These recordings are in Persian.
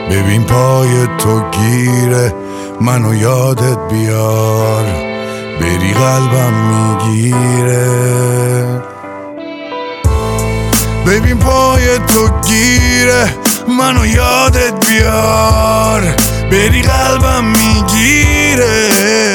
ببین پای تو گیره منو یادت بیار، بری قلبم میگیره. ببین پای تو گیره منو یادت بیار، بری قلبم میگیره.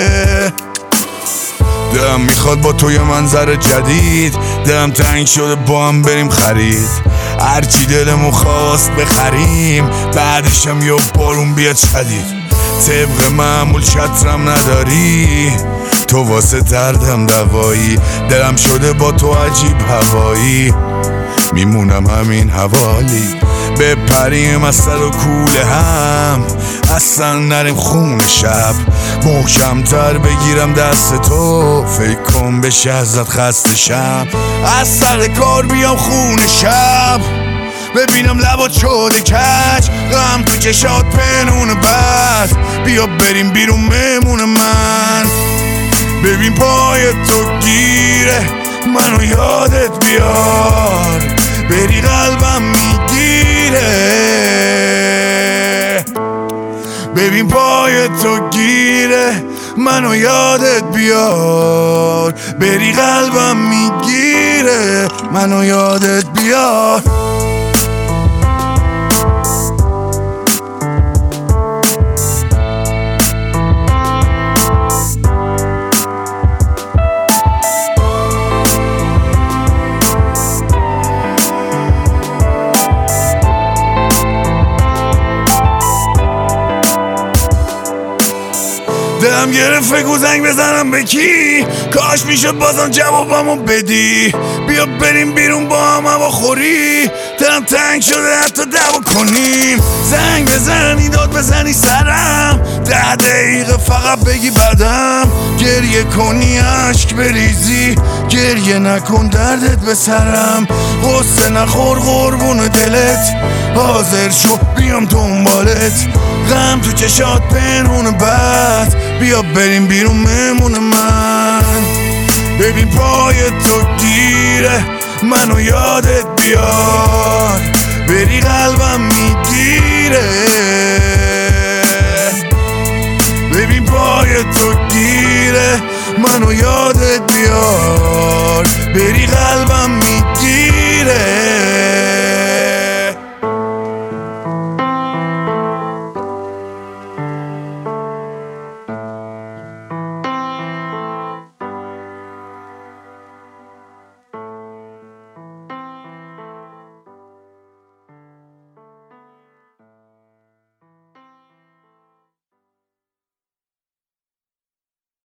دلم میخواد با تو یه منظر جدید، دلم تنگ شده با هم بریم خرید. هرچی دلمو خواست بخریم، بعدشم یه بارون بیاد شدید. طبق معمول چترم نداری، تو واسه دردم دوایی. دلم شده با تو عجیب هوایی، میمونم همین حوالی. بپریم از سر و کوله هم، اصلا نریم خون شب. محکمتر بگیرم دست تو، فکر کن بشه ازت خسته شم. از سر کار بیام خون شب، ببینم لبات شده کج، غم تو چشات پنون بد. بیا بریم بیرون مهمون من، ببین پای تو گیره منو یادت بیار، بری قلبم میگیره. ببین پای تو گیره منو یادت بیار، بری قلبم میگیره. منو یادت بیار. دلم گرفت فکر زنگ بزنم به کی، کاش میشد بازم جوابمو بدی. بیا بریم بیرون با هم هوا خوری، دلم تنگ شده حتی دعوا کنیم. زنگ بزنی داد بزنی سرم، 10 دقیقه فقط بگی بعدم. گریه کنی عشق بریزی، گریه نکن دردت به سرم. غصه نخور قربون دلت، حاضر شو بیام دنبالت. غم تو چشات پنهون بد، بیا بریم بیرون مهمون من. ببین پای تو گیره منو یادت بیار، بری قلبم میگیره. ببین پای تو گیره منو یادت بیار، بری قلبم